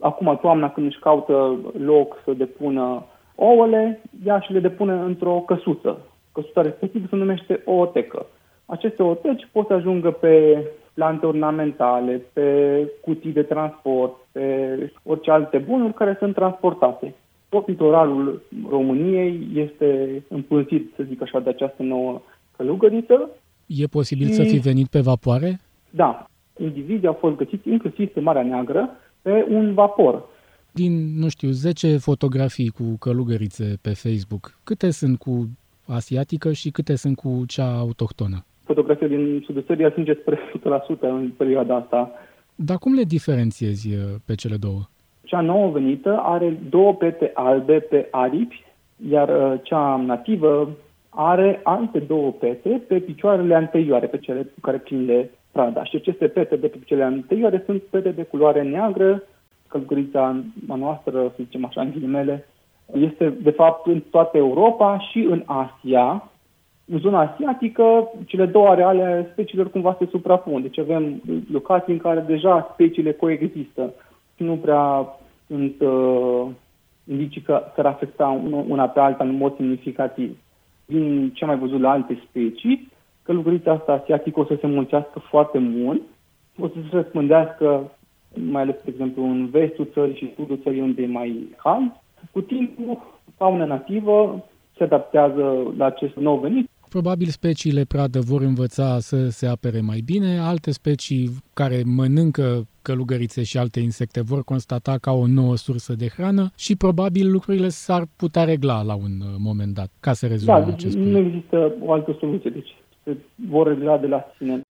Acum, toamna, când își caută loc să depună ouăle, ea și le depune într-o căsuță. Căsuța respectivă se numește ootecă. Aceste ooteci pot să ajungă pe plante ornamentale, pe cutii de transport, pe orice alte bunuri care sunt transportate. Tot litoralul României este împânzit, să zic așa, de această nouă călugăriță. E posibil să fi venit pe vapoare? Da. Indivizii au fost găsiți inclusiv pe Marea Neagră pe un vapor. Din, 10 fotografii cu călugărițe pe Facebook, câte sunt cu asiatică și câte sunt cu cea autohtonă? Fotografia din sudul țării ajunge spre 100% în perioada asta. Dar cum le diferențiezi pe cele două? Cea nouă venită are 2 pete albe pe aripi, iar cea nativă are alte 2 pete pe picioarele anterioare, pe cele cu care prinde prada. Și aceste pete de pe picioarele anterioare sunt pete de culoare neagră. Călugărița noastră, să zicem așa, în ghilimele, este de fapt în toată Europa și în Asia. În zona asiatică, cele două areale ale speciilor cumva se suprapun. Deci avem locații în care deja speciile coexistă. Nu prea sunt indicii că s-ar afecta una pe alta în mod semnificativ. Din ce am mai văzut la alte specii, călugărița asta asiatică o să se mulțească foarte mult, o să se răspândească mai ales, de exemplu, în vestul țării și sudul țării, unde e mai cald. Cu timpul, fauna nativă se adaptează la acest nou venit. Probabil speciile pradă vor învăța să se apere mai bine, alte specii care mănâncă călugărițe și alte insecte vor constata ca o nouă sursă de hrană și probabil lucrurile s-ar putea regla la un moment dat, ca să rezolvăm acest nu există o altă soluție, deci se vor regla de la sine.